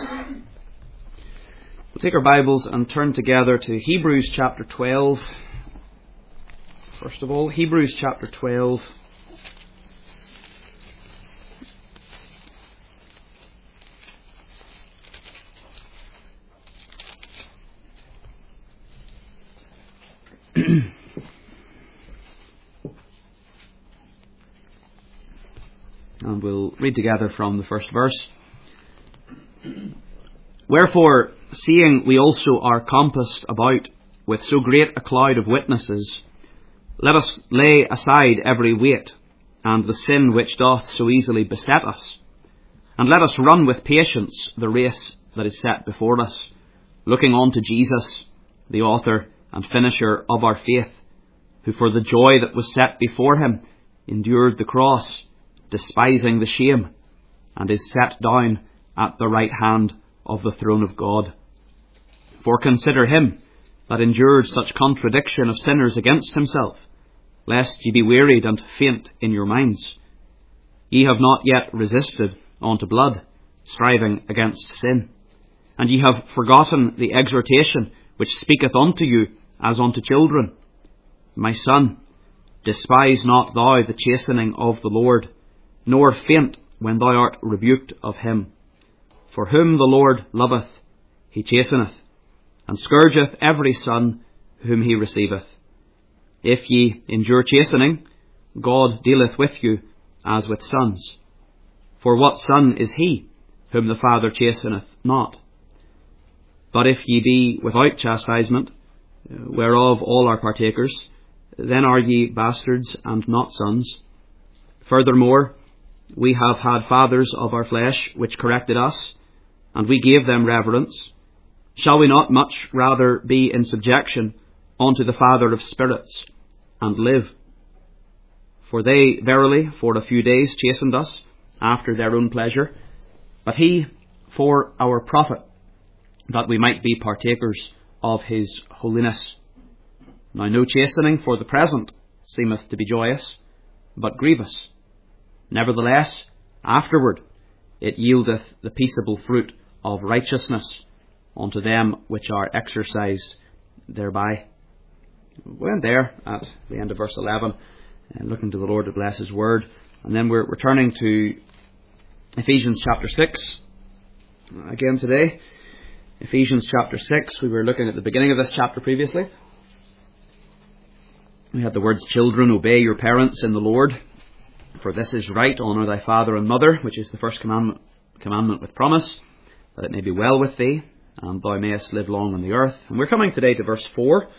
We'll take our Bibles and turn together to Hebrews chapter 12. First of all, Hebrews chapter 12. And we'll read together from the first verse. Wherefore, seeing we also are compassed about with so great a cloud of witnesses, let us lay aside every weight, and the sin which doth so easily beset us, and let us run with patience the race that is set before us, looking on to Jesus, the author and finisher of our faith, who for the joy that was set before him endured the cross, despising the shame, and is set down at the right hand of the throne of God. For consider him that endured such contradiction of sinners against himself, lest ye be wearied and faint in your minds. Ye have not yet resisted unto blood, striving against sin. And ye have forgotten the exhortation which speaketh unto you as unto children. My son, despise not thou the chastening of the Lord, nor faint when thou art rebuked of him. For whom the Lord loveth, he chasteneth, and scourgeth every son whom he receiveth. If ye endure chastening, God dealeth with you as with sons. For what son is he whom the Father chasteneth not? But if ye be without chastisement, whereof all are partakers, then are ye bastards and not sons. Furthermore, we have had fathers of our flesh which corrected us, and we gave them reverence. Shall we not much rather be in subjection unto the Father of spirits, and live? For they verily for a few days chastened us after their own pleasure, but he for our profit, that we might be partakers of his holiness. Now no chastening for the present seemeth to be joyous, but grievous. Nevertheless, afterward it yieldeth the peaceable fruit of righteousness unto them which are exercised thereby. We end there at the end of verse 11, and looking to the Lord to bless his word. And then we're returning to Ephesians chapter 6 again today. Ephesians chapter 6, we were looking at the beginning of this chapter previously. We had the words, children, obey your parents in the Lord, for this is right, honour thy father and mother, which is the first commandment with promise, that it may be well with thee, and thou mayest live long on the earth. And we're coming today to verse 4.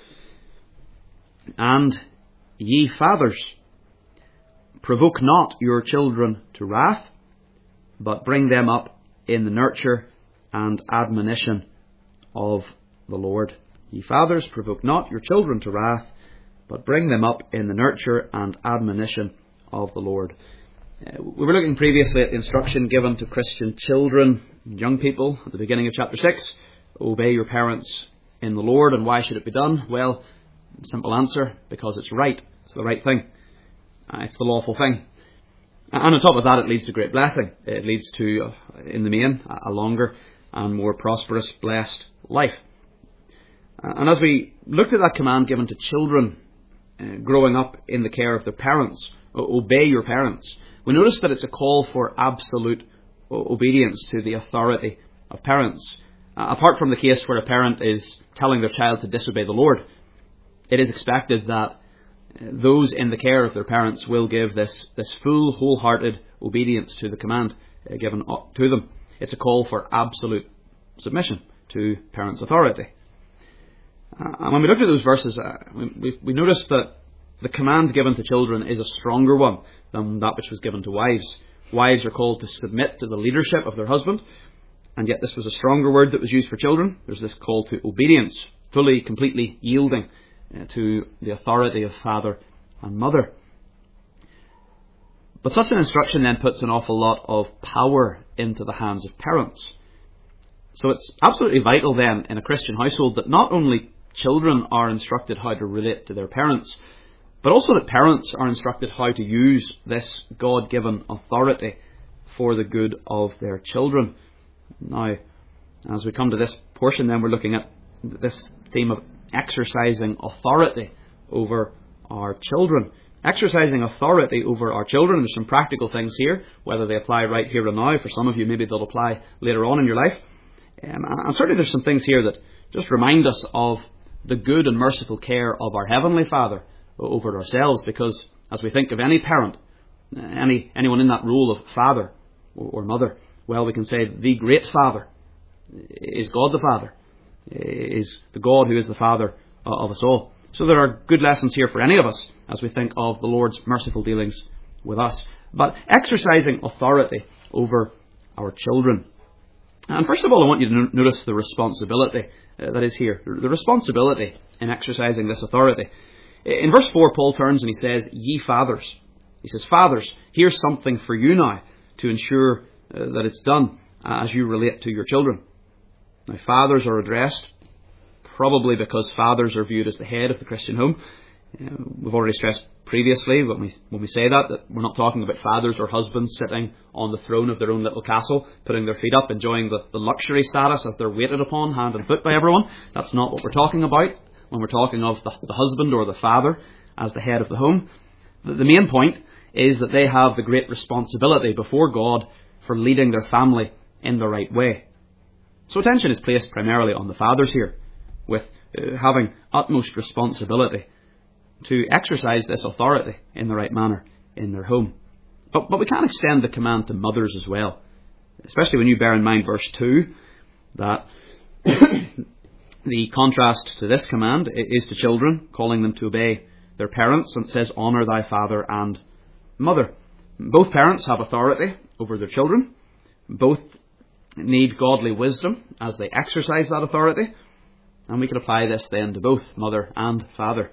And ye fathers, provoke not your children to wrath, but bring them up in the nurture and admonition of the Lord. Ye fathers, provoke not your children to wrath, but bring them up in the nurture and admonition of the Lord. We were looking previously at the instruction given to Christian children and young people at the beginning of chapter 6. Obey your parents in the Lord. And why should it be done? Well, simple answer, because it's right. It's the right thing. It's the lawful thing. And on top of that, it leads to great blessing. It leads to, in the main, a longer and more prosperous, blessed life. And as we looked at that command given to children growing up in the care of their parents, obey your parents, we notice that it's a call for absolute obedience to the authority of parents. Apart from the case where a parent is telling their child to disobey the Lord, it is expected that those in the care of their parents will give this full, wholehearted obedience to the command given to them. It's a call for absolute submission to parents' authority. And when we look at those verses, we notice that the command given to children is a stronger one than that which was given to wives. Wives are called to submit to the leadership of their husband, and yet this was a stronger word that was used for children. There's this call to obedience, fully, completely yielding to the authority of father and mother. But such an instruction then puts an awful lot of power into the hands of parents. So it's absolutely vital then in a Christian household that not only children are instructed how to relate to their parents, but also that parents are instructed how to use this God-given authority for the good of their children. Now, As we come to this portion, then, we're looking at this theme of exercising authority over our children. Exercising authority over our children. There's some practical things here, whether they apply right here and now. For some of you, maybe they'll apply later on in your life. And certainly there's some things here that just remind us of the good and merciful care of our Heavenly Father over ourselves, because as we think of any parent, anyone in that role of father or mother, well, we can say the great Father is God the Father, is the God who is the Father of us all. So there are good lessons here for any of us as we think of the Lord's merciful dealings with us. But exercising authority over our children. And first of all, I want you to notice the responsibility that is here. The responsibility in exercising this authority. In verse 4, Paul turns and he says, "Ye fathers." He says, "Fathers, here's something for you now to ensure that it's done as you relate to your children." Now, fathers are addressed probably because fathers are viewed as the head of the Christian home. We've already stressed previously when we say that we're not talking about fathers or husbands sitting on the throne of their own little castle, putting their feet up, enjoying the luxury status as they're waited upon hand and foot by everyone. That's not what we're talking about when we're talking of the husband or the father as the head of the home. The main point is that they have the great responsibility before God for leading their family in the right way. So attention is placed primarily on the fathers here, with having utmost responsibility to exercise this authority in the right manner in their home. But we can extend the command to mothers as well, especially when you bear in mind verse 2, that the contrast to this command is to children, calling them to obey their parents, and it says, "Honour thy father and mother." Both parents have authority over their children. Both need godly wisdom as they exercise that authority. And we can apply this then to both mother and father.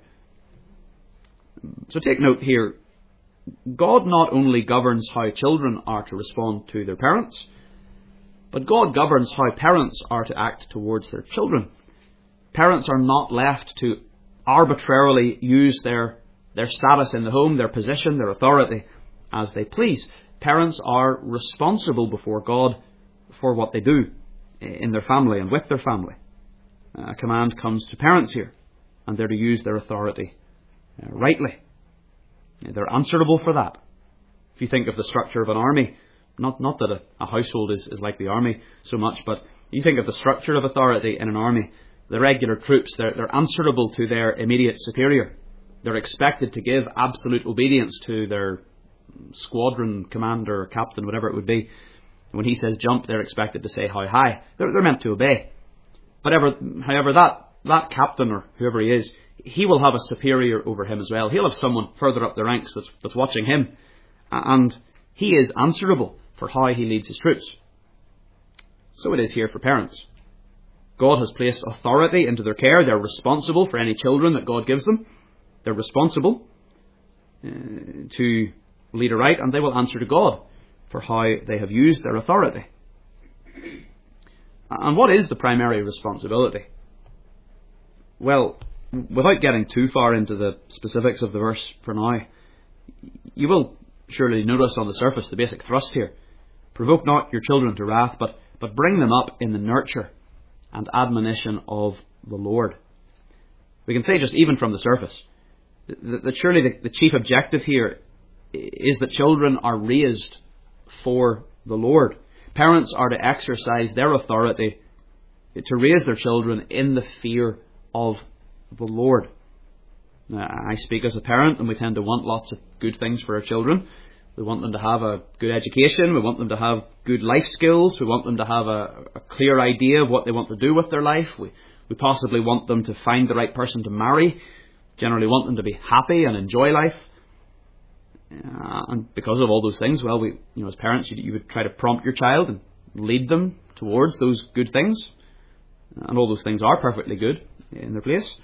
So take note here, God not only governs how children are to respond to their parents, but God governs how parents are to act towards their children. Parents are not left to arbitrarily use their status in the home, their position, their authority as they please. Parents are responsible before God for what they do in their family and with their family. A command comes to parents here, and they're to use their authority rightly. They're answerable for that. If you think of the structure of an army, not that a household is like the army so much, but you think of the structure of authority in an army. The regular troops, they're answerable to their immediate superior. They're expected to give absolute obedience to their squadron commander, captain, whatever it would be. When he says jump, they're expected to say how high. They're meant to obey. But however, that captain or whoever he is, he will have a superior over him as well. He'll have someone further up the ranks that's watching him. And he is answerable for how he leads his troops. So it is here for parents. God has placed authority into their care. They're responsible for any children that God gives them. They're responsible to lead aright, and they will answer to God for how they have used their authority. And what is the primary responsibility? Well, without getting too far into the specifics of the verse for now, you will surely notice on the surface the basic thrust here. Provoke not your children to wrath, but bring them up in the nurture and admonition of the Lord. We can say just even from the surface that surely the chief objective here is that children are raised for the Lord. Parents are to exercise their authority to raise their children in the fear of the Lord. I speak as a parent, and we tend to want lots of good things for our children. We want them to have a good education. We want them to have good life skills. We want them to have a clear idea of what they want to do with their life. We possibly want them to find the right person to marry. Generally want them to be happy and enjoy life. And because of all those things, well, as parents, you would try to prompt your child and lead them towards those good things. And all those things are perfectly good in their place.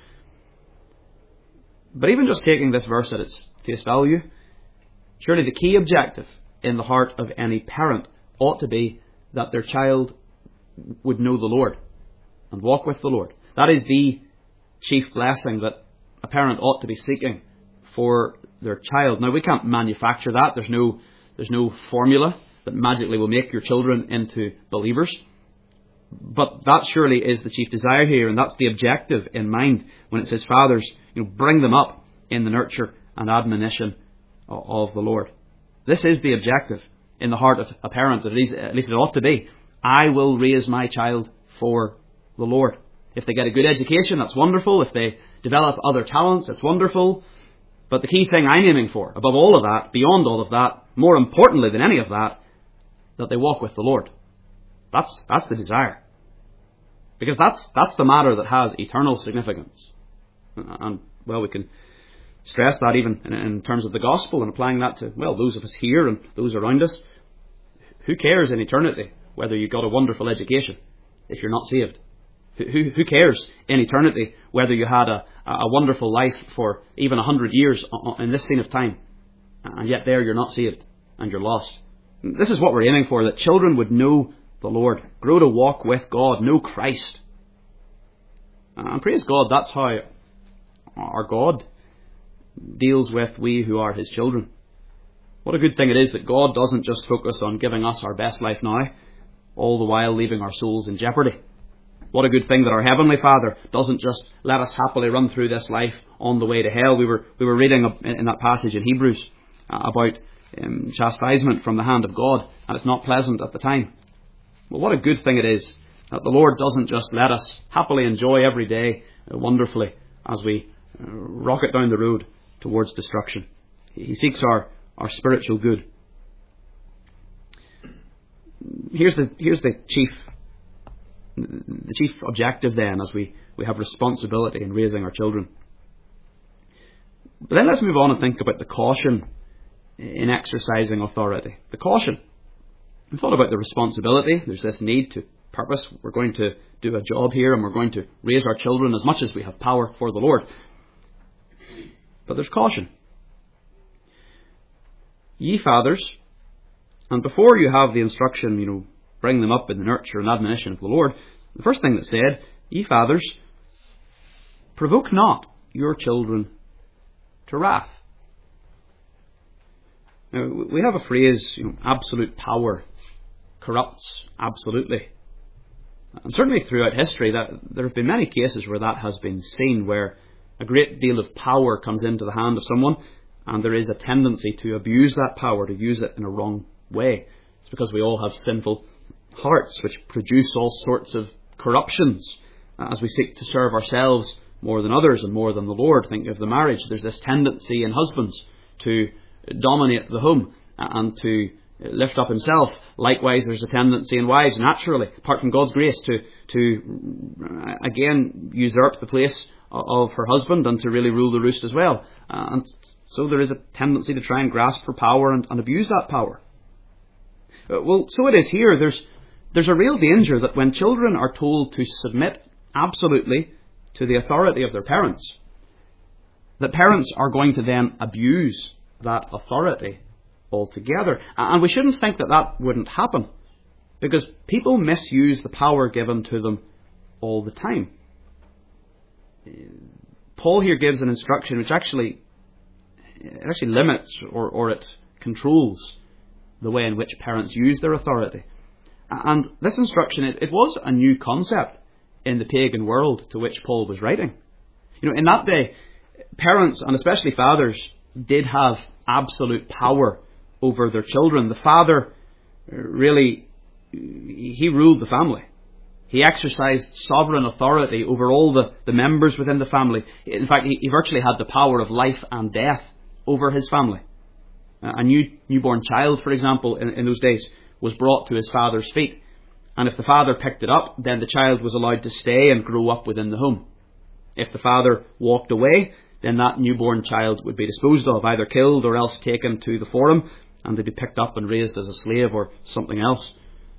But even just taking this verse at its face value, surely the key objective in the heart of any parent ought to be that their child would know the Lord and walk with the Lord. That is the chief blessing that a parent ought to be seeking for their child. Now, we can't manufacture that. There's no formula that magically will make your children into believers. But that surely is the chief desire here, and that's the objective in mind when it says, fathers, bring them up in the nurture and admonition of the Lord. This is the objective in the heart of a parent, at least it ought to be. I will raise my child for the Lord. If they get a good education, that's wonderful. If they develop other talents, that's wonderful. But the key thing I'm aiming for, above all of that, beyond all of that, more importantly than any of that they walk with the Lord. That's the desire. Because that's the matter that has eternal significance. And, well, we can stress that even in terms of the gospel and applying that to, well, those of us here and those around us. Who cares in eternity whether you got a wonderful education if you're not saved? Who cares in eternity whether you had a wonderful life for even 100 years in this scene of time, and yet there you're not saved and you're lost? This is what we're aiming for, that children would know the Lord, grow to walk with God, know Christ. And praise God, that's how our God deals with we who are his children. What a good thing it is that God doesn't just focus on giving us our best life now, all the while leaving our souls in jeopardy. What a good thing that our Heavenly Father doesn't just let us happily run through this life on the way to hell. We were reading in that passage in Hebrews about chastisement from the hand of God, and it's not pleasant at the time. Well, what a good thing it is that the Lord doesn't just let us happily enjoy every day wonderfully as we rocket down the road towards destruction. He seeks our spiritual good. Here's the chief objective then, as we have responsibility in raising our children. But then let's move on and think about the caution in exercising authority. The caution. We've thought about the responsibility. There's this need to purpose. We're going to do a job here and we're going to raise our children as much as we have power for the Lord. But there's caution. Ye fathers, and before you have the instruction, bring them up in the nurture and admonition of the Lord, the first thing that said, ye fathers, provoke not your children to wrath. Now, we have a phrase, absolute power corrupts absolutely. And certainly throughout history, that there have been many cases where that has been seen, where a great deal of power comes into the hand of someone, and there is a tendency to abuse that power, to use it in a wrong way. It's because we all have sinful hearts which produce all sorts of corruptions as we seek to serve ourselves more than others and more than the Lord. Think of the marriage. There's this tendency in husbands to dominate the home and to lift up himself. Likewise, there's a tendency in wives, naturally, apart from God's grace, to again usurp the place of her husband and to really rule the roost as well. And so there is a tendency to try and grasp for power and abuse that power. Well, so it is here. There's a real danger that when children are told to submit absolutely to the authority of their parents, that parents are going to then abuse that authority altogether. And we shouldn't think that wouldn't happen, because people misuse the power given to them all the time. Paul here gives an instruction which actually limits or it controls the way in which parents use their authority. And this instruction, it was a new concept in the pagan world to which Paul was writing. In that day, parents, and especially fathers, did have absolute power over their children. The father really, he ruled the family. He exercised sovereign authority over all the members within the family. In fact, he virtually had the power of life and death over his family. A newborn child, for example, in those days, was brought to his father's feet. And if the father picked it up, then the child was allowed to stay and grow up within the home. If the father walked away, then that newborn child would be disposed of, either killed or else taken to the forum, and they'd be picked up and raised as a slave or something else.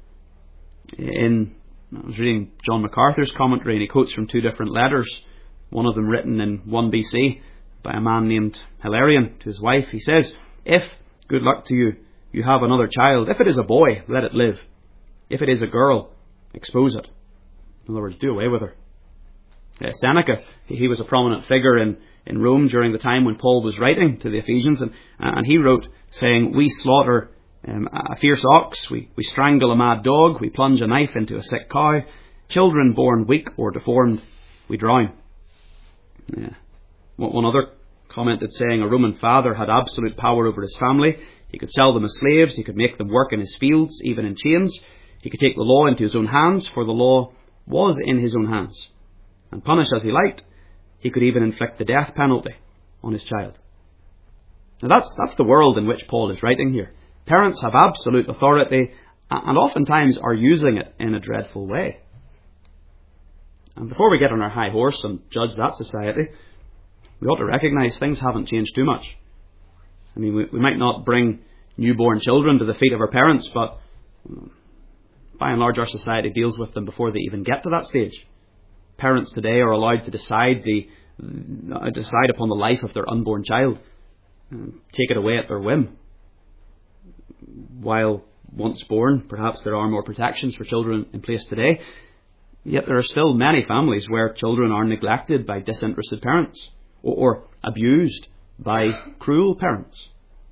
I was reading John MacArthur's commentary, and he quotes from two different letters, one of them written in 1 BC by a man named Hilarion to his wife. He says, if, good luck to you, you have another child, if it is a boy, let it live. If it is a girl, expose it. In other words, do away with her. Seneca, he was a prominent figure in Rome during the time when Paul was writing to the Ephesians, and he wrote saying, we slaughter A fierce ox, we strangle a mad dog, we plunge a knife into a sick cow. Children born weak or deformed, we drown. Yeah. One other commented saying a Roman father had absolute power over his family. He could sell them as slaves, he could make them work in his fields, even in chains. He could take the law into his own hands, for the law was in his own hands, and punish as he liked. He could even inflict the death penalty on his child. Now that's the world in which Paul is writing here. Parents have absolute authority and oftentimes are using it in a dreadful way. And before we get on our high horse and judge that society, we ought to recognise things haven't changed too much. I mean, we might not bring newborn children to the feet of our parents, but by and large our society deals with them before they even get to that stage. Parents today are allowed to decide upon the life of their unborn child, take it away at their whim. While once born, perhaps there are more protections for children in place today, yet there are still many families where children are neglected by disinterested parents or abused by cruel parents.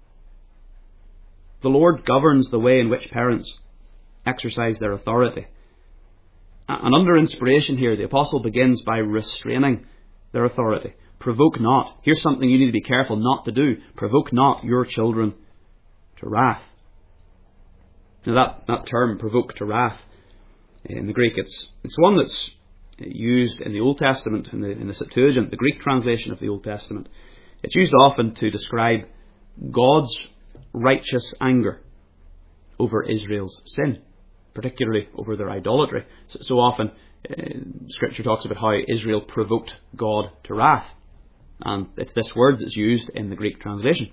The Lord governs the way in which parents exercise their authority. And under inspiration here, the apostle begins by restraining their authority. Provoke not. Here's something you need to be careful not to do. Provoke not your children to wrath. Now that term, provoke to wrath, in the Greek, it's one that's used in the Old Testament, in the Septuagint, the Greek translation of the Old Testament. It's used often to describe God's righteous anger over Israel's sin, particularly over their idolatry. So often Scripture talks about how Israel provoked God to wrath, and it's this word that's used in the Greek translation.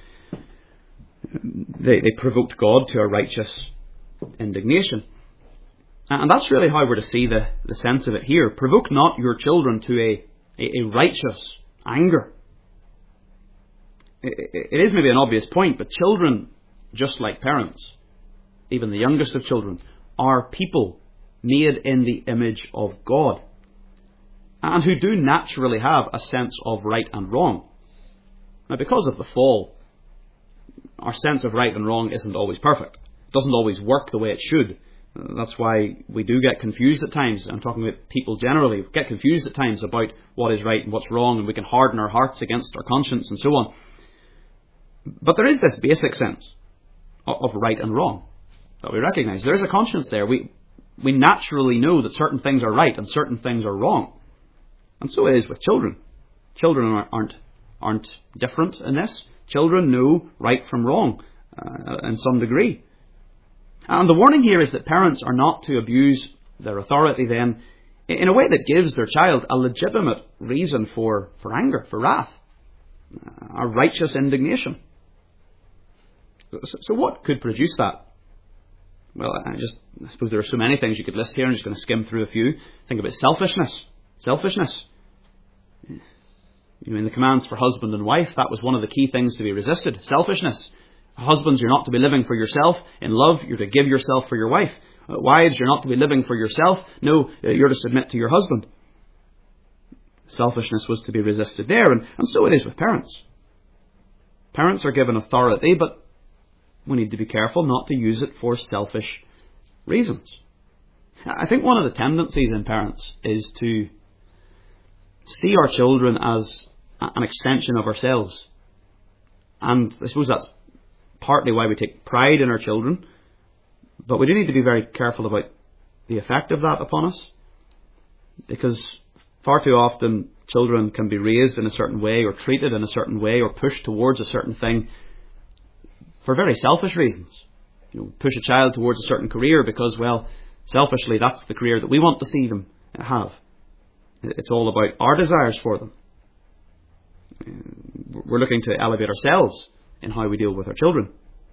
They provoked God to a righteous indignation. And that's really how we're to see the sense of it here. Provoke not your children to a righteous anger. It is maybe an obvious point, but children, just like parents, even the youngest of children, are people made in the image of God, and who do naturally have a sense of right and wrong. Now, because of the fall, our sense of right and wrong isn't always perfect. It doesn't always work the way it should. That's why we do get confused at times. I'm talking about people generally. We get confused at times about what is right and what's wrong, and we can harden our hearts against our conscience and so on. But there is this basic sense of right and wrong that we recognise. There is a conscience there. We naturally know that certain things are right and certain things are wrong. And so it is with children. Children aren't different in this. Children know right from wrong in some degree. And the warning here is that parents are not to abuse their authority then in a way that gives their child a legitimate reason for anger, for wrath, a righteous indignation. So what could produce that? Well, I suppose there are so many things you could list here. I'm just going to skim through a few. Think about selfishness. Selfishness. In the commands for husband and wife, that was one of the key things to be resisted. Selfishness. Husbands, you're not to be living for yourself. In love, you're to give yourself for your wife. Wives, you're not to be living for yourself. No, you're to submit to your husband. Selfishness was to be resisted there, and so it is with parents. Parents are given authority, but we need to be careful not to use it for selfish reasons. I think one of the tendencies in parents is to see our children as an extension of ourselves. And I suppose that's partly why we take pride in our children, but we do need to be very careful about the effect of that upon us, because far too often children can be raised in a certain way or treated in a certain way or pushed towards a certain thing for very selfish reasons. Push a child towards a certain career because, well, selfishly that's the career that we want to see them have. It's all about our desires for them. We're looking to elevate ourselves in how we deal with our children.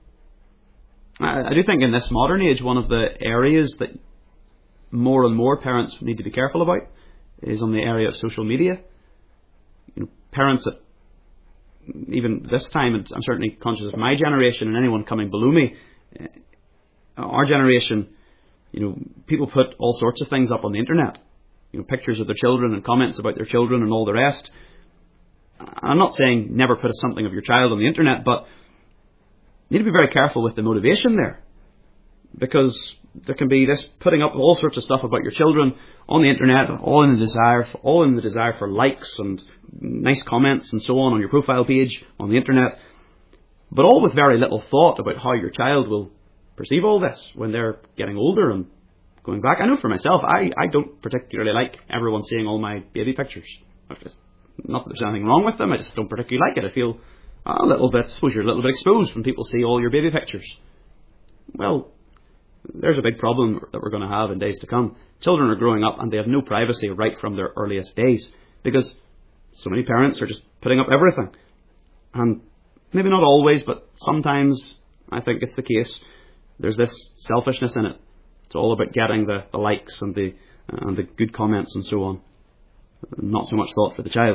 I do think in this modern age, one of the areas that more and more parents need to be careful about is on the area of social media. Parents at even this time, and I'm certainly conscious of my generation and anyone coming below me, our generation, people put all sorts of things up on the internet. Pictures of their children and comments about their children and all the rest. I'm not saying never put something of your child on the internet, but You need to be very careful with the motivation there, because there can be this putting up all sorts of stuff about your children on the internet, all in the desire for likes and nice comments and so on your profile page on the internet, but all with very little thought about how your child will perceive all this when they're getting older and going back. I know for myself, I don't particularly like everyone seeing all my baby pictures. Not that there's anything wrong with them, I just don't particularly like it. I feel a little bit, I suppose you're a little bit exposed when people see all your baby pictures. Well, there's a big problem that we're going to have in days to come. Children are growing up and they have no privacy right from their earliest days, because so many parents are just putting up everything. And maybe not always, but sometimes I think it's the case. There's this selfishness in it. It's all about getting the likes and the good comments and so on. Not so much thought for the child.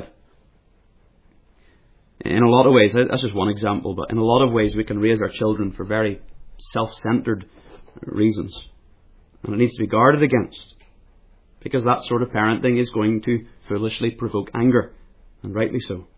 In a lot of ways, that's just one example, but in a lot of ways we can raise our children for very self-centered reasons. And it needs to be guarded against, because that sort of parenting is going to foolishly provoke anger, and rightly so.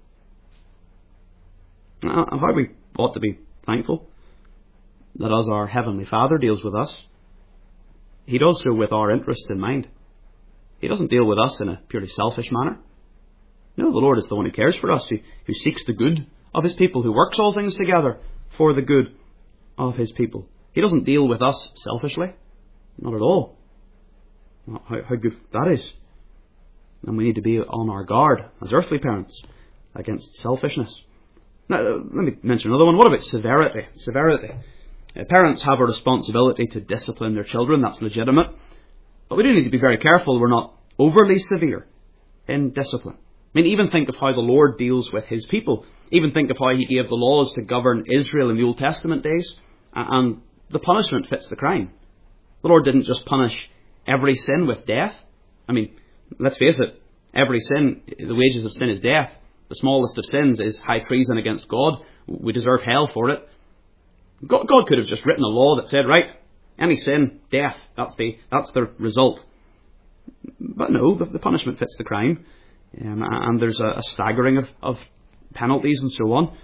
Now, how we ought to be thankful that as our Heavenly Father deals with us, He does so with our interest in mind. He doesn't deal with us in a purely selfish manner. No, the Lord is the one who cares for us, who seeks the good of His people, who works all things together for the good of His people. He doesn't deal with us selfishly. Not at all. How good that is. And we need to be on our guard as earthly parents against selfishness. Now, let me mention another one. What about severity? Severity. Parents have a responsibility to discipline their children. That's legitimate. But we do need to be very careful we're not overly severe in discipline. I mean, even think of how the Lord deals with His people. Even think of how He gave the laws to govern Israel in the Old Testament days. And the punishment fits the crime. The Lord didn't just punish every sin with death. I mean, let's face it, every sin, the wages of sin is death. The smallest of sins is high treason against God. We deserve hell for it. God could have just written a law that said, right, any sin, death, that's the result. But no, the punishment fits the crime. And there's a staggering of penalties and so on.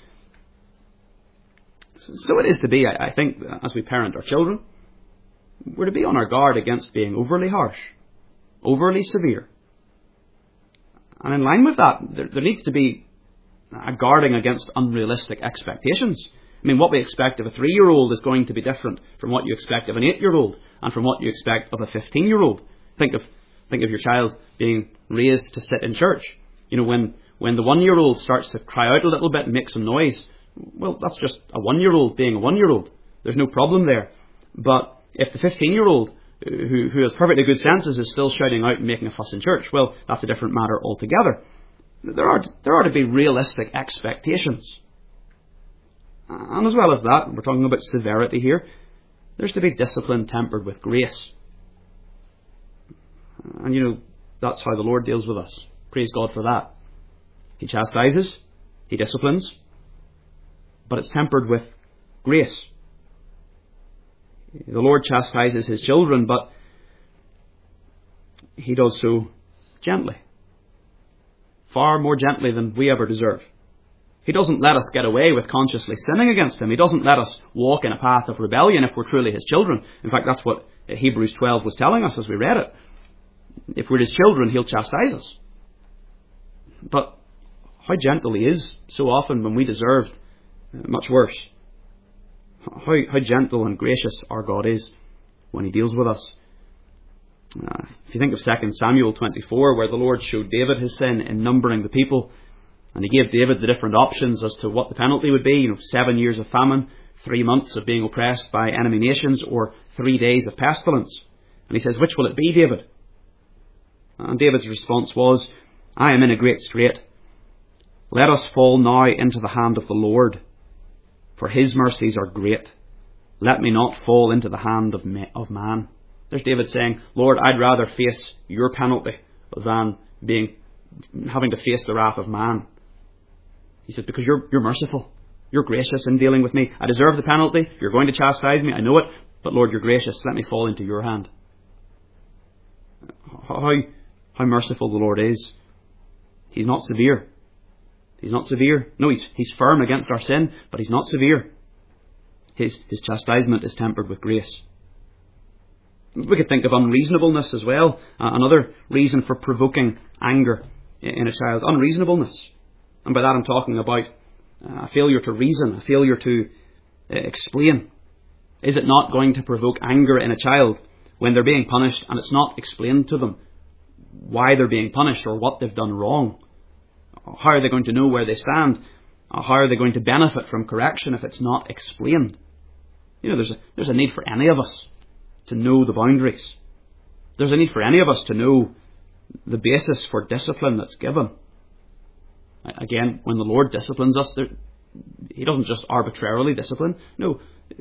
So it is to be, I think, as we parent our children, we're to be on our guard against being overly harsh, overly severe. And in line with that, there needs to be a guarding against unrealistic expectations. I mean, what we expect of a 3-year-old is going to be different from what you expect of an 8-year-old and from what you expect of a 15-year-old. Think of your child being raised to sit in church. You know, when the 1-year-old starts to cry out a little bit and make some noise, well, that's just a 1-year-old being a 1-year-old. There's no problem there. But if the 15-year-old, who has perfectly good senses, is still shouting out and making a fuss in church, well, that's a different matter altogether. There are to be realistic expectations. And as well as that, we're talking about severity here, there's to be discipline tempered with grace. And you know, that's how the Lord deals with us. Praise God for that. He chastises, He disciplines, but it's tempered with grace. The Lord chastises His children, but He does so gently. Far more gently than we ever deserve. He doesn't let us get away with consciously sinning against Him. He doesn't let us walk in a path of rebellion if we're truly His children. In fact, that's what Hebrews 12 was telling us as we read it. If we're His children, He'll chastise us. But how gentle He is so often when we deserved much worse. How gentle and gracious our God is when He deals with us. If you think of 2 Samuel 24, where the Lord showed David his sin in numbering the people, and He gave David the different options as to what the penalty would be. 7 years of famine, 3 months of being oppressed by enemy nations, or 3 days of pestilence. And He says, which will it be, David? And David's response was, I am in a great strait. Let us fall now into the hand of the Lord, for His mercies are great. Let me not fall into the hand of man. There's David saying, Lord, I'd rather face your penalty than having to face the wrath of man. He said, because you're merciful. You're gracious in dealing with me. I deserve the penalty. You're going to chastise me. I know it. But Lord, you're gracious. Let me fall into your hand. How merciful the Lord is. He's not severe. He's not severe. No, he's firm against our sin, but He's not severe. his chastisement is tempered with grace. We could think of unreasonableness as well, another reason for provoking anger in a child. Unreasonableness. And by that I'm talking about a failure to reason, a failure to explain. Is it not going to provoke anger in a child when they're being punished and it's not explained to them why they're being punished or what they've done wrong? How are they going to know where they stand? How are they going to benefit from correction if it's not explained? There's a need for any of us to know the boundaries. There's a need for any of us to know the basis for discipline that's given. Again, when the Lord disciplines us, He doesn't just arbitrarily discipline. No,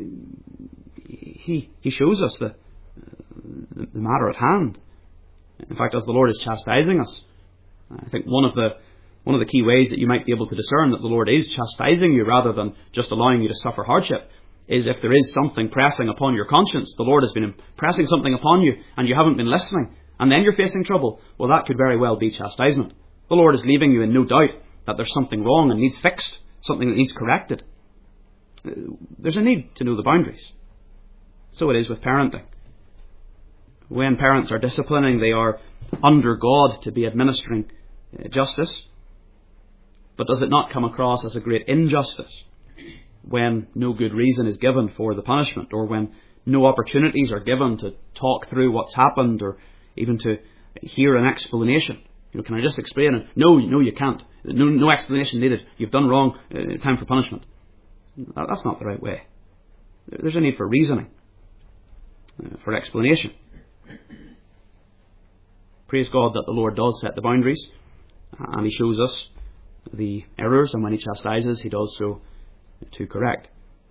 He shows us the matter at hand. In fact, as the Lord is chastising us, I think one of the key ways that you might be able to discern that the Lord is chastising you rather than just allowing you to suffer hardship is if there is something pressing upon your conscience. The Lord has been pressing something upon you and you haven't been listening, and then you're facing trouble. Well, that could very well be chastisement. The Lord is leaving you in no doubt that there's something wrong and needs fixed, something that needs corrected. There's a need to know the boundaries. So it is with parenting. When parents are disciplining, they are under God to be administering justice. But does it not come across as a great injustice when no good reason is given for the punishment, or when no opportunities are given to talk through what's happened, or even to hear an explanation? Can I just explain it? No, you can't. No explanation needed. You've done wrong. Time for punishment. That's not the right way. There's a need for reasoning, for explanation. Praise God that the Lord does set the boundaries, and He shows us the errors, and when He chastises, He does so to correct.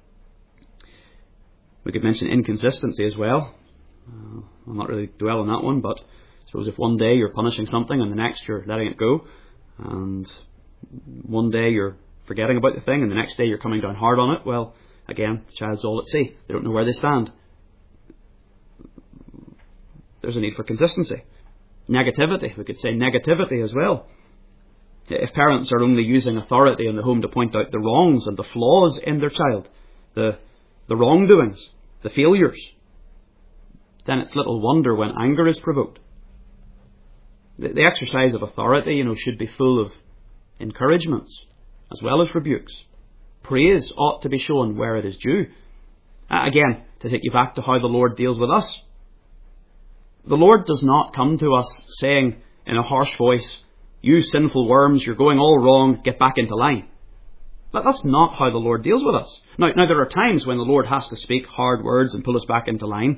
We could mention inconsistency as well. I'll not really dwell on that one, but I suppose if one day you're punishing something and the next you're letting it go, and one day you're forgetting about the thing and the next day you're coming down hard on it, well, again, the child's all at sea. They don't know where they stand. There's a need for consistency. Negativity, we could say negativity as well. If parents are only using authority in the home to point out the wrongs and the flaws in their child, the wrongdoings, the failures, then it's little wonder when anger is provoked. The exercise of authority, should be full of encouragements as well as rebukes. Praise ought to be shown where it is due. Again, to take you back to how the Lord deals with us. The Lord does not come to us saying in a harsh voice, "You sinful worms, you're going all wrong, get back into line." That's not how the Lord deals with us. Now there are times when the Lord has to speak hard words and pull us back into line.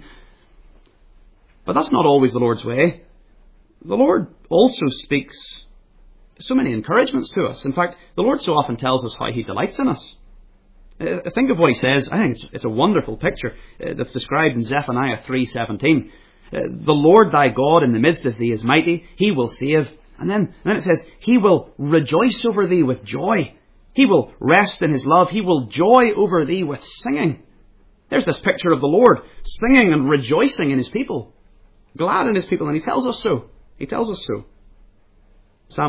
But that's not always the Lord's way. The Lord also speaks so many encouragements to us. In fact, the Lord so often tells us how He delights in us. Think of what He says. I think it's a wonderful picture that's described in Zephaniah 3:17. The Lord thy God in the midst of thee is mighty. He will save. And then it says, He will rejoice over thee with joy. He will rest in His love. He will joy over thee with singing. There's this picture of the Lord singing and rejoicing in His people. Glad in His people. And He tells us so. He tells us so. Psalm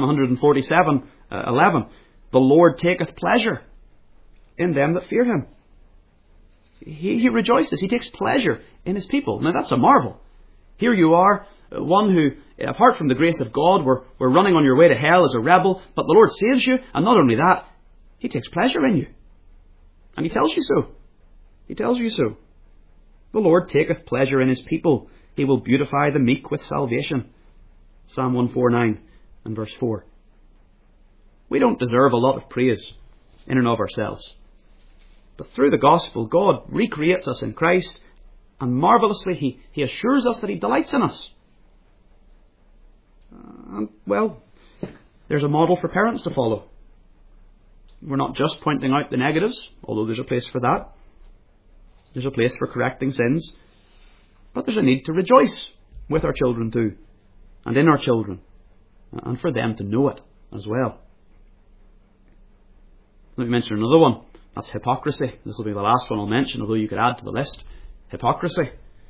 147:11. The Lord taketh pleasure in them that fear Him. He rejoices. He takes pleasure in His people. Now that's a marvel. Here you are, one who, apart from the grace of God, were running on your way to hell as a rebel, but the Lord saves you, and not only that, He takes pleasure in you. And He tells you so. He tells you so. The Lord taketh pleasure in His people. He will beautify the meek with salvation. Psalm 149 and verse 4. We don't deserve a lot of praise in and of ourselves. But through the gospel, God recreates us in Christ, and marvellously He assures us that He delights in us. Well, there's a model for parents to follow. We're not just pointing out the negatives, although there's a place for that. There's a place for correcting sins. But there's a need to rejoice with our children too, and in our children, and for them to know it as well. Let me mention another one. That's hypocrisy. This will be the last one I'll mention, although you could add to the list. Hypocrisy.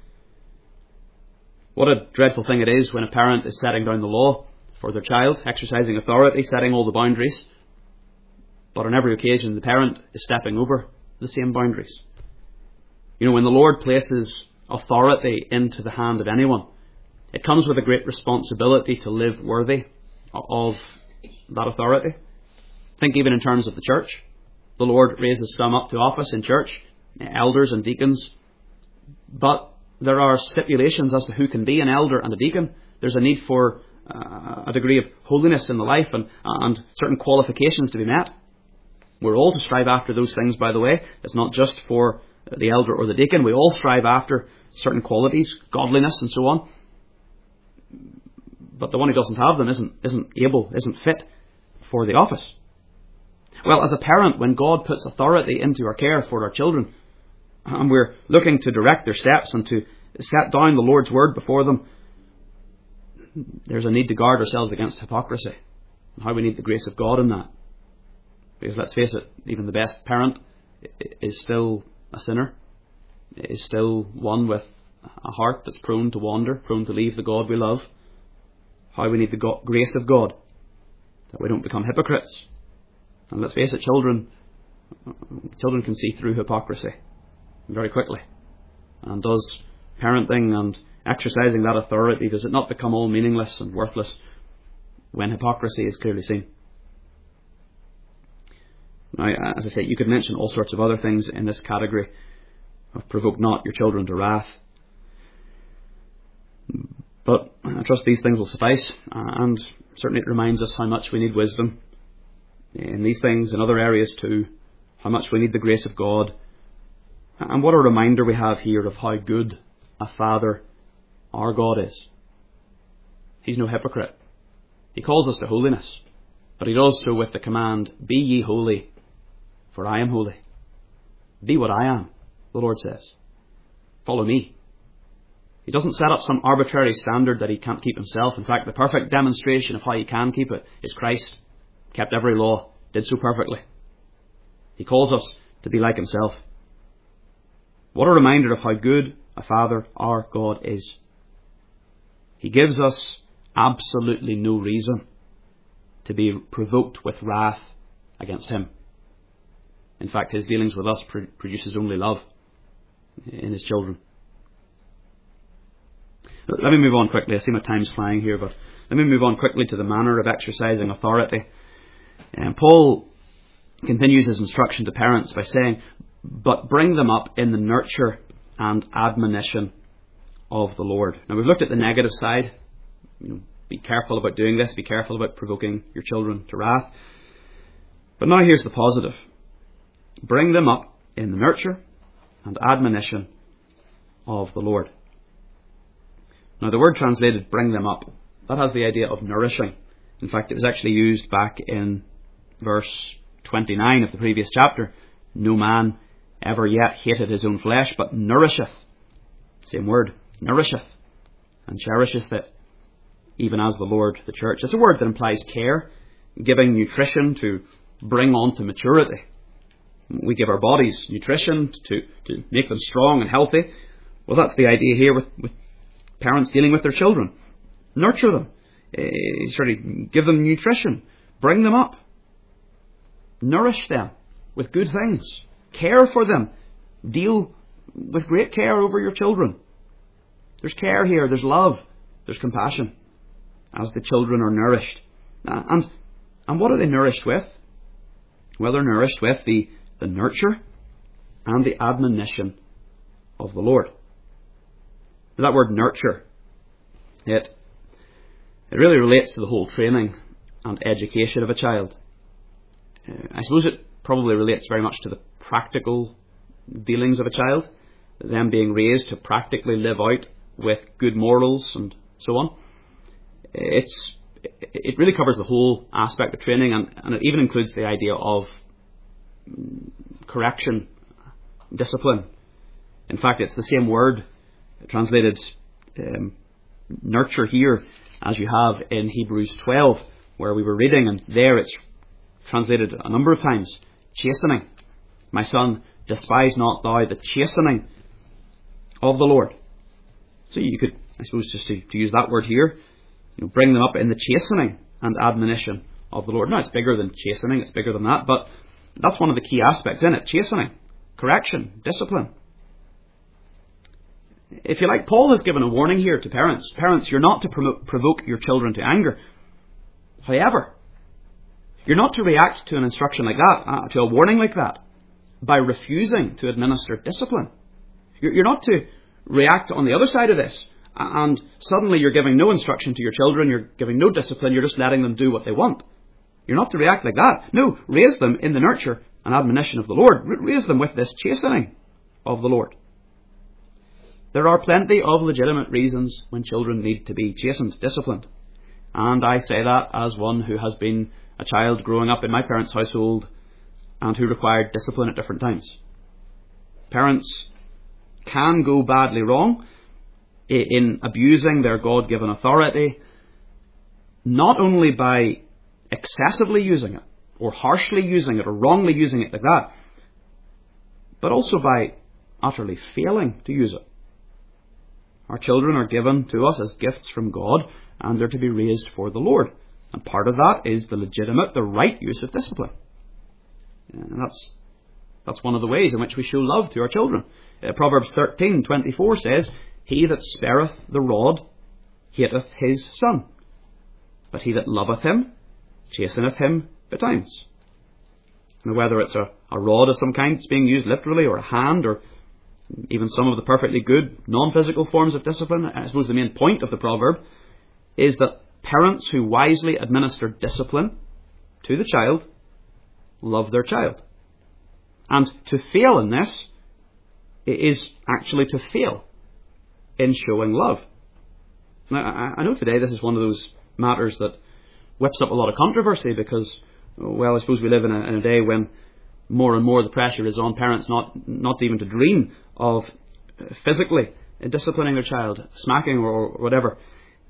What a dreadful thing it is when a parent is setting down the law for their child, exercising authority, setting all the boundaries. But on every occasion the parent is stepping over the same boundaries. When the Lord places authority into the hand of anyone, it comes with a great responsibility to live worthy of that authority. Think even in terms of the church. The Lord raises some up to office in church, elders and deacons. But there are stipulations as to who can be an elder and a deacon. There's a need for a degree of holiness in the life and certain qualifications to be met. We're all to strive after those things, by the way. It's not just for the elder or the deacon. We all strive after certain qualities, godliness and so on. But the one who doesn't have them isn't fit for the office. Well, as a parent, when God puts authority into our care for our children, and we're looking to direct their steps and to set down the Lord's word before them, there's a need to guard ourselves against hypocrisy, and how we need the grace of God in that. Because let's face it, even the best parent is still a sinner, is still one with a heart that's prone to wander, prone to leave the God we love. How we need the grace of God, that we don't become hypocrites. And let's face it, children can see through hypocrisy very quickly. And does parenting and exercising that authority, does it not become all meaningless and worthless when hypocrisy is clearly seen? Now, as I say, you could mention all sorts of other things in this category of provoke not your children to wrath. But I trust these things will suffice, and certainly it reminds us how much we need wisdom in these things, in other areas too, how much we need the grace of God, and what a reminder we have here of how good a Father our God is. He's no hypocrite. He calls us to holiness, but he does so with the command, be ye holy, for I am holy. Be what I am, the Lord says. Follow me. He doesn't set up some arbitrary standard that he can't keep himself. In fact, the perfect demonstration of how he can keep it is Christ. Kept every law, did so perfectly. He calls us to be like himself. What a reminder of how good a Father our God is. He gives us absolutely no reason to be provoked with wrath against him. In fact, his dealings with us produces only love in his children. Let me move on quickly. I see my time's flying here, but let me move on quickly to the manner of exercising authority. And Paul continues his instruction to parents by saying, but bring them up in the nurture and admonition of the Lord. Now, we've looked at the negative side. Be careful about doing this. Be careful about provoking your children to wrath. But now here's the positive. Bring them up in the nurture and admonition of the Lord. Now, the word translated bring them up, that has the idea of nourishing. In fact, it was actually used back in verse 29 of the previous chapter. No man ever yet hated his own flesh, but nourisheth, same word, nourisheth, and cherisheth it, even as the Lord the church. It's a word that implies care, giving nutrition to bring on to maturity. We give our bodies nutrition to make them strong and healthy. Well, that's the idea here with parents dealing with their children. Nurture them. Give them nutrition. Bring them up. Nourish them with good things. Care for them. Deal with great care over your children. There's care here. There's love. There's compassion as the children are nourished. And what are they nourished with? Well, they're nourished with the nurture and the admonition of the Lord. That word nurture, it really relates to the whole training and education of a child. I suppose it probably relates very much to the practical dealings of a child, them being raised to practically live out with good morals and so on. It really covers the whole aspect of training, and it even includes the idea of correction, discipline. In fact, it's the same word translated nurture here as you have in Hebrews 12, where we were reading, and there it's translated a number of times, chastening. My son, despise not thou the chastening of the Lord. So you could, I suppose, just to use that word here, bring them up in the chastening and admonition of the Lord. Now, it's bigger than chastening, it's bigger than that, but that's one of the key aspects in it. Chastening, correction, discipline. If you like, Paul has given a warning here to parents. Parents, you're not to provoke your children to anger. However, you're not to react to an instruction like that, to a warning like that, by refusing to administer discipline. You're not to react on the other side of this, and suddenly you're giving no instruction to your children, you're giving no discipline, you're just letting them do what they want. You're not to react like that. No, raise them in the nurture and admonition of the Lord. Raise them with this chastening of the Lord. There are plenty of legitimate reasons when children need to be chastened, disciplined. And I say that as one who has been a child growing up in my parents' household and who required discipline at different times. Parents can go badly wrong in abusing their God-given authority, not only by excessively using it, or harshly using it, or wrongly using it like that, but also by utterly failing to use it. Our children are given to us as gifts from God, and they're to be raised for the Lord. And part of that is the legitimate, the right use of discipline. And that's one of the ways in which we show love to our children. Proverbs 13:24 says, "He that spareth the rod hateth his son, but he that loveth him chasteneth him betimes." And whether it's a rod of some kind that's being used literally, or a hand, or even some of the perfectly good non-physical forms of discipline, I suppose the main point of the proverb is that parents who wisely administer discipline to the child love their child. And to fail in this is actually to fail in showing love. Now, I know today this is one of those matters that whips up a lot of controversy because, well, I suppose we live in a day when more and more the pressure is on parents not even to dream of physically disciplining their child, smacking or whatever.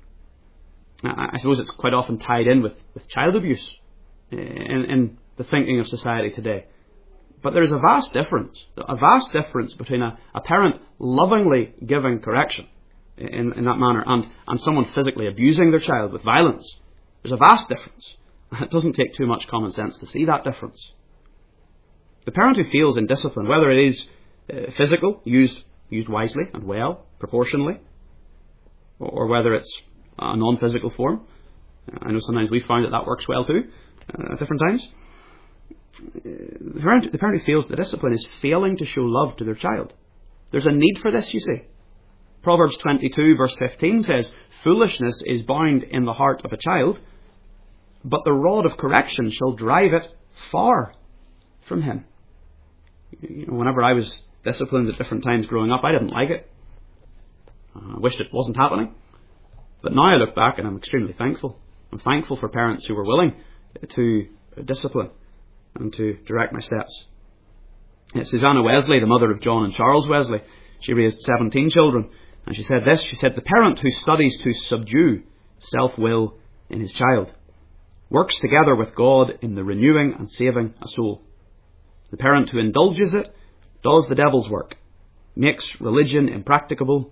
I suppose it's quite often tied in with child abuse in the thinking of society today. But there is a vast difference between a parent lovingly giving correction in that manner and someone physically abusing their child with violence. There's a vast difference. It doesn't take too much common sense to see that difference. The parent who fails in discipline, whether it is physical, used wisely and well, proportionally, or whether it's a non-physical form. I know sometimes we found that works well too, at different times. The parent who fails the discipline is failing to show love to their child. There's a need for this, you see. Proverbs 22 verse 15 says, "Foolishness is bound in the heart of a child, but the rod of correction shall drive it far from him." Whenever I was disciplined at different times growing up, I didn't like it. I wished it wasn't happening. But now I look back and I'm extremely thankful. I'm thankful for parents who were willing to discipline and to direct my steps. Susanna Wesley, the mother of John and Charles Wesley, she raised 17 children. And she said this, she said, "The parent who studies to subdue self-will in his child works together with God in the renewing and saving a soul. The parent who indulges it does the devil's work, makes religion impracticable,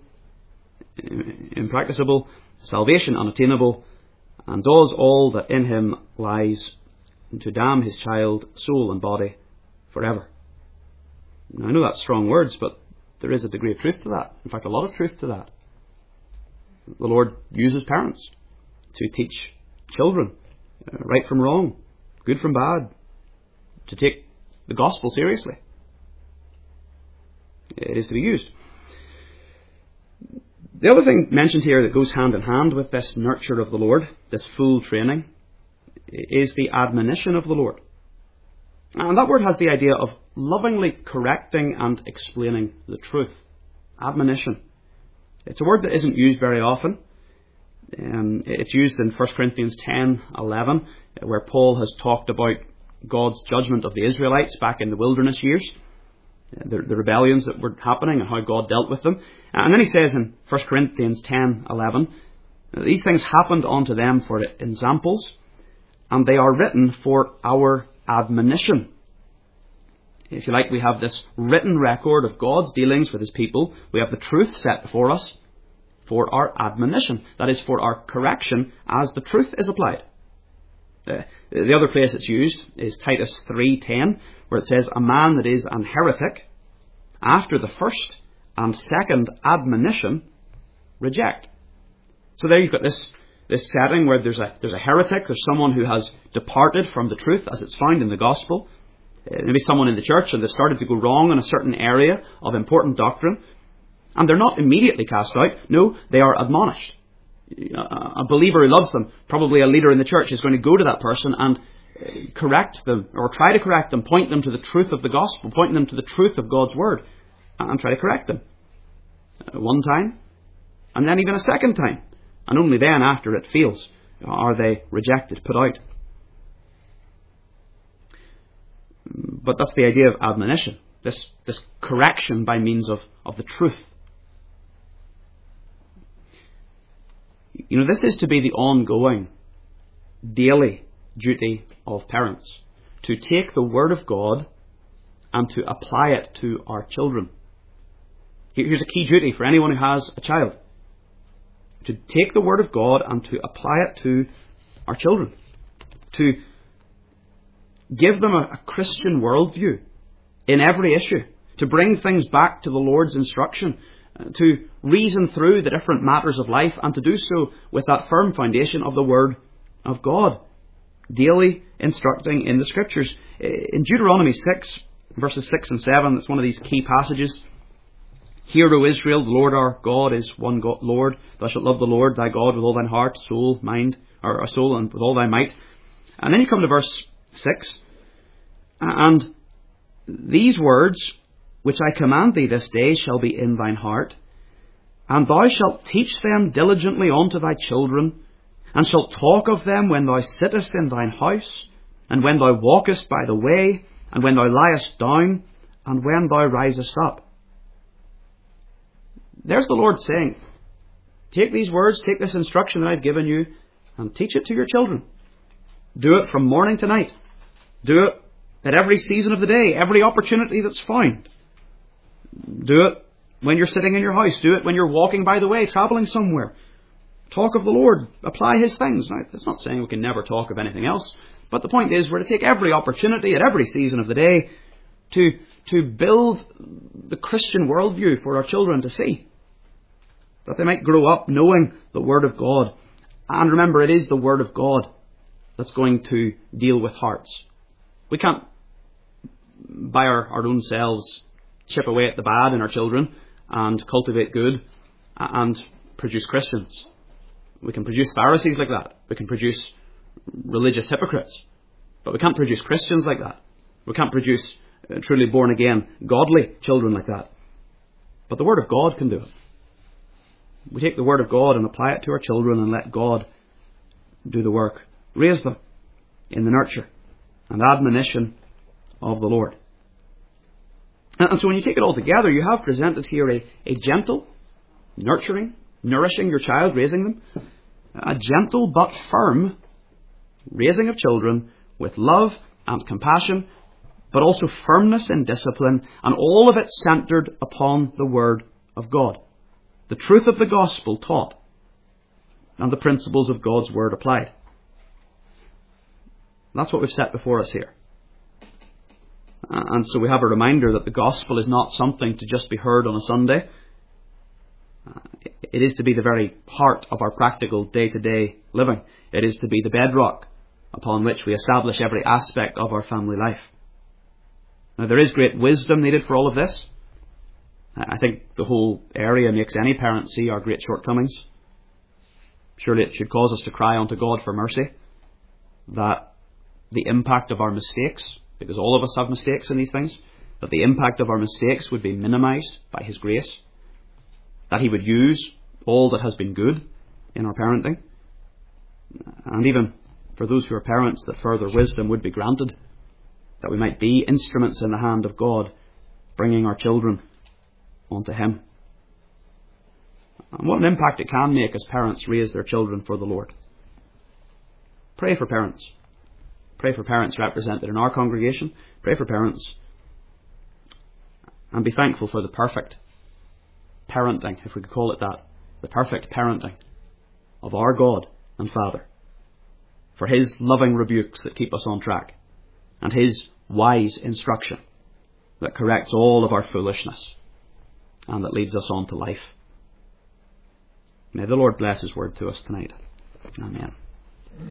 salvation unattainable, and does all that in him lies to damn his child, soul and body forever." Now, I know that's strong words, but there is a degree of truth to that. In fact, a lot of truth to that. The Lord uses parents to teach children right from wrong, good from bad, to take the gospel seriously. It is to be used. The other thing mentioned here that goes hand in hand with this nurture of the Lord, this full training, is the admonition of the Lord. And that word has the idea of lovingly correcting and explaining the truth. Admonition. It's a word that isn't used very often. It's used in 1 Corinthians 10:11, where Paul has talked about God's judgment of the Israelites back in the wilderness years, the rebellions that were happening and how God dealt with them. And then he says in 1 Corinthians 10:11, "These things happened unto them for examples, and they are written for our admonition." If you like, we have this written record of God's dealings with his people. We have the truth set before us for our admonition. That is, for our correction as the truth is applied. The other place it's used is Titus 3:10, where it says, "A man that is an heretic, after the first And second, admonition, reject. So there you've got this setting where there's a heretic, there's someone who has departed from the truth as it's found in the gospel. Maybe someone in the church, and they've started to go wrong in a certain area of important doctrine. And they're not immediately cast out. No, they are admonished. A believer who loves them, probably a leader in the church, is going to go to that person and correct them, or try to correct them, point them to the truth of the gospel, point them to the truth of God's word, and try to correct them. One time, and then even a second time. And only then, after it fails, are they rejected, put out. But that's the idea of admonition, this correction by means of the truth. This is to be the ongoing, daily duty of parents, to take the Word of God and to apply it to our children. Here's a key duty for anyone who has a child: to take the Word of God and to apply it to our children, to give them a Christian worldview in every issue, to bring things back to the Lord's instruction, to reason through the different matters of life, and to do so with that firm foundation of the Word of God, daily instructing in the Scriptures. In Deuteronomy 6, verses 6 and 7, it's one of these key passages. Hear, O Israel, the Lord our God is one God, Lord. Thou shalt love the Lord thy God with all thine heart, soul, mind, or soul, and with all thy might. And then you come to verse 6, and these words which I command thee this day shall be in thine heart, and thou shalt teach them diligently unto thy children, and shalt talk of them when thou sittest in thine house, and when thou walkest by the way, and when thou liest down, and when thou risest up. There's the Lord saying, take these words, take this instruction that I've given you, and teach it to your children. Do it from morning to night. Do it at every season of the day, every opportunity that's found. Do it when you're sitting in your house. Do it when you're walking by the way, travelling somewhere. Talk of the Lord. Apply His things. Now, it's not saying we can never talk of anything else, but the point is we're to take every opportunity at every season of the day to build the Christian worldview for our children to see, that they might grow up knowing the Word of God. And remember, it is the Word of God that's going to deal with hearts. We can't, by our own selves, chip away at the bad in our children and cultivate good and produce Christians. We can produce Pharisees like that. We can produce religious hypocrites. But we can't produce Christians like that. We can't produce truly born again, godly children like that. But the Word of God can do it. We take the Word of God and apply it to our children and let God do the work. Raise them in the nurture and admonition of the Lord. And so when you take it all together, you have presented here a gentle, nurturing, nourishing your child, raising them, a gentle but firm raising of children with love and compassion, but also firmness in discipline, and all of it centred upon the Word of God, the truth of the gospel taught, and the principles of God's Word applied. That's what we've set before us here. And so we have a reminder that the gospel is not something to just be heard on a Sunday. It is to be the very heart of our practical day-to-day living. It is to be the bedrock upon which we establish every aspect of our family life. Now, there is great wisdom needed for all of this. I think the whole area makes any parent see our great shortcomings. Surely it should cause us to cry unto God for mercy, that the impact of our mistakes, because all of us have mistakes in these things, that the impact of our mistakes would be minimised by His grace, that He would use all that has been good in our parenting, and even for those who are parents, that further wisdom would be granted, that we might be instruments in the hand of God, bringing our children onto Him. And what an impact it can make as parents raise their children for the Lord. Pray for parents. Pray for parents represented in our congregation. Pray for parents. And be thankful for the perfect parenting, if we could call it that, the perfect parenting of our God and Father, for His loving rebukes that keep us on track, and His wise instruction that corrects all of our foolishness. and that leads us on to life. May the Lord bless His word to us tonight. Amen.